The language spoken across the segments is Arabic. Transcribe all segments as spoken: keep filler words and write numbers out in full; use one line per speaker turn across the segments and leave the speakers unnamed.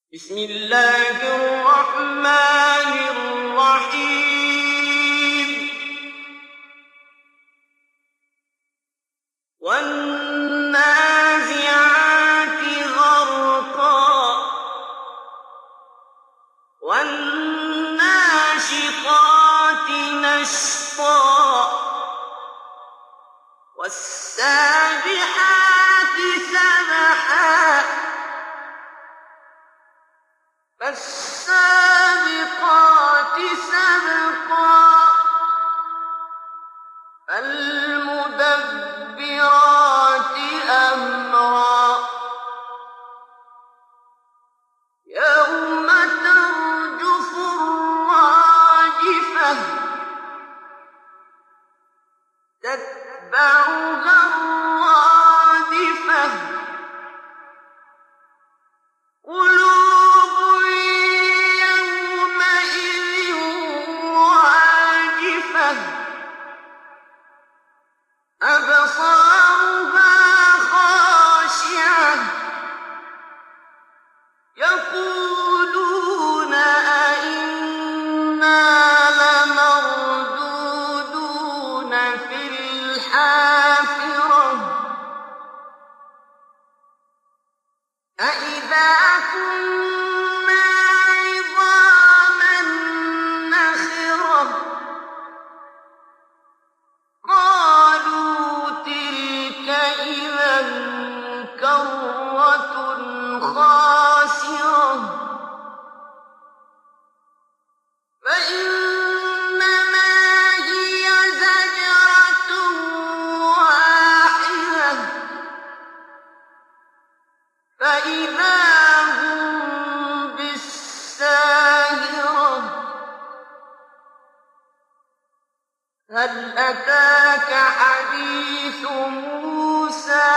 بسم الله الرحمن الرحيم والنازعات غرقا والناشطات نشطا والسابحات سبحا فالسابقات سبقا فالمدبرات أمرا يوم ترجف الراجفة تتبعها الرادفة قلوب يومئذ واجفة أبصارها خاشعة يقولون أئنا لمردودون في الحافرة أإذا كنا عظاما نخرة قالوا تلك إذا كرة خاسرة فإنما هي زجرة واحدة فإذا هم بالساهرة هل أتاك حديث موسى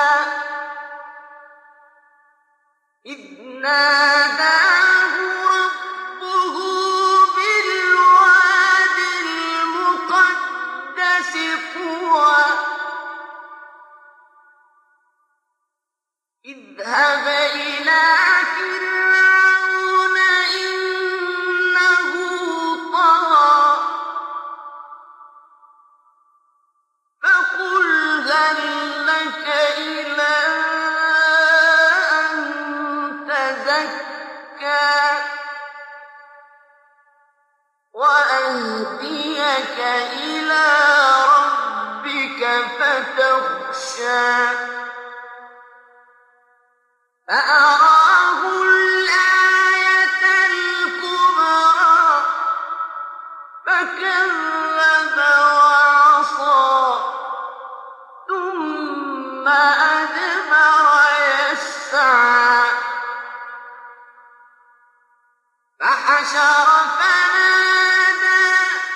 إذ ناداه ربه بالواد المقدس طوى اذهب إلى فرعون إنه طغى فقل هل لك إلى أن تزكى وأهديك إلى ربك فتخشى فأراه الآية الكبرى فكذب وعصى ثم أدبر يسعى فحشر فنادى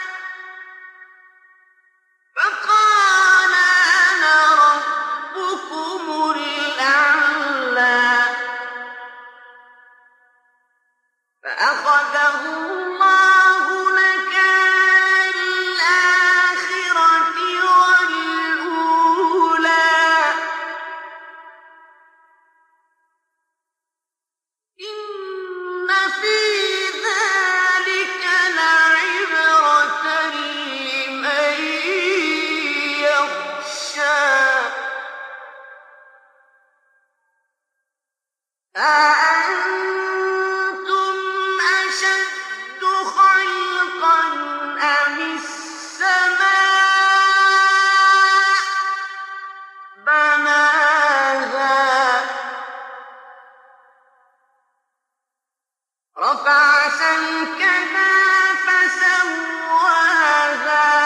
فقال أنا ربكم الأعلى فأخذه الله نكال الآخرة والأولى إن في ذلك لعبرة لمن يخشى أأنتم أشد خلقا أم السماء بناها رفع سمكها فسواها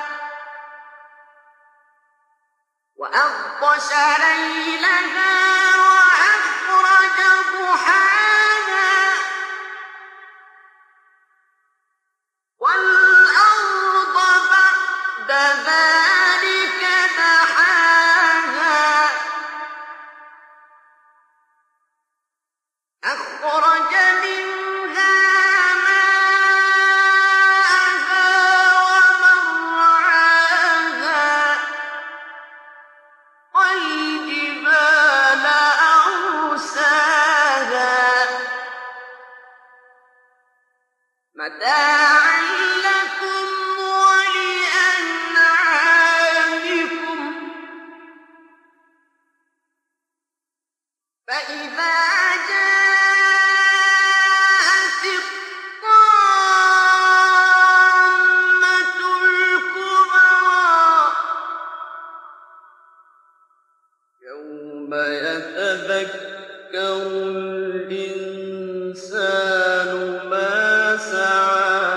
وأغطش ليلها وأخرج ضحاها والأرض بعد ذلك دحاها أخرج منها ماءها ومرعاها والجبال أرساها متاعا لكم ولأنعامكم فإذا جاءت الطامة الكبرى يوم يتذكر الإنسان ما سعى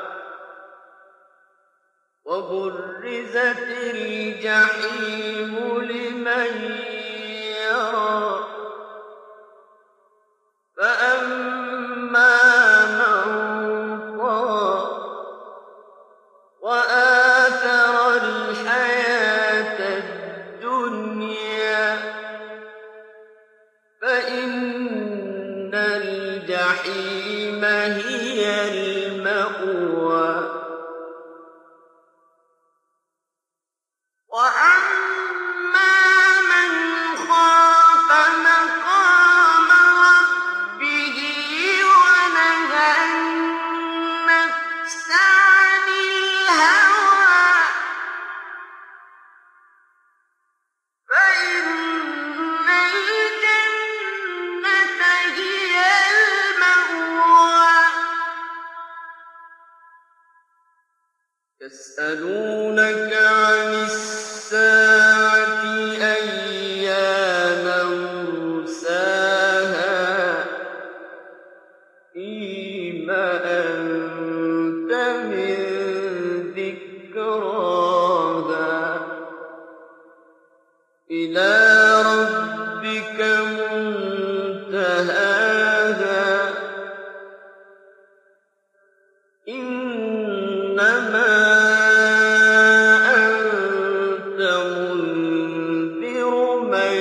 وبرزت الجحيم لمن يرى فأما من طغى وآثر الحياة الدنيا فإن الجحيم هي المأوى وأما من خاف مقام ربه ونهى النفس عن الهوى فإن الجنة هي المأوى يسألونك عن الساعة أيان مرساها فيما أنت من ذكراها إلى ربك منتهاها إنما أنت منذر من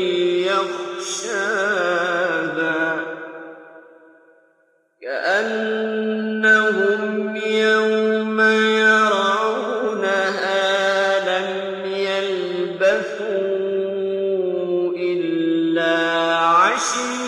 يخشاها كأنهم يوم يرونها لم يلبثوا إلا عشيا